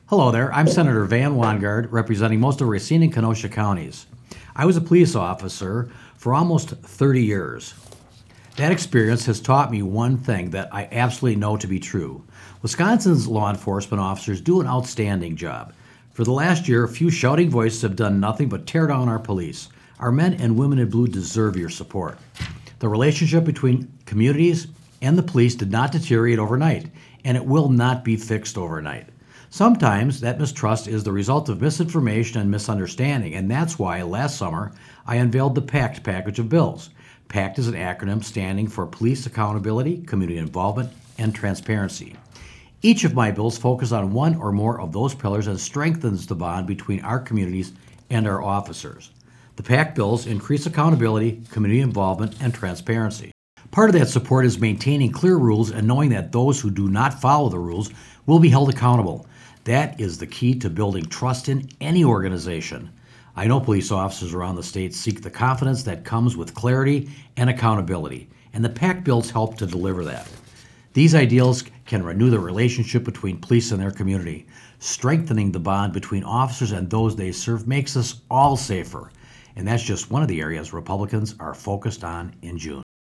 Hello there. I'm Senator Van Wangard, representing most of Racine and Kenosha counties. I was a police officer for almost 30 years. That experience has taught me one thing that I absolutely know to be true. Wisconsin's law enforcement officers do an outstanding job. For the last year, a few shouting voices have done nothing but tear down our police. Our men and women in blue deserve your support. The relationship between communities and the police did not deteriorate overnight, and it will not be fixed overnight. Sometimes that mistrust is the result of misinformation and misunderstanding, and that's why last summer I unveiled the PACT package of bills. PACT is an acronym standing for Police Accountability, Community Involvement, and Transparency. Each of my bills focus on one or more of those pillars and strengthens the bond between our communities and our officers. The PACT bills increase accountability, community involvement, and transparency. Part of that support is maintaining clear rules and knowing that those who do not follow the rules will be held accountable. That is the key to building trust in any organization. I know police officers around the state seek the confidence that comes with clarity and accountability, and the PACT bills help to deliver that. These ideals can renew the relationship between police and their community. Strengthening the bond between officers and those they serve makes us all safer, and that's just one of the areas Republicans are focused on in June.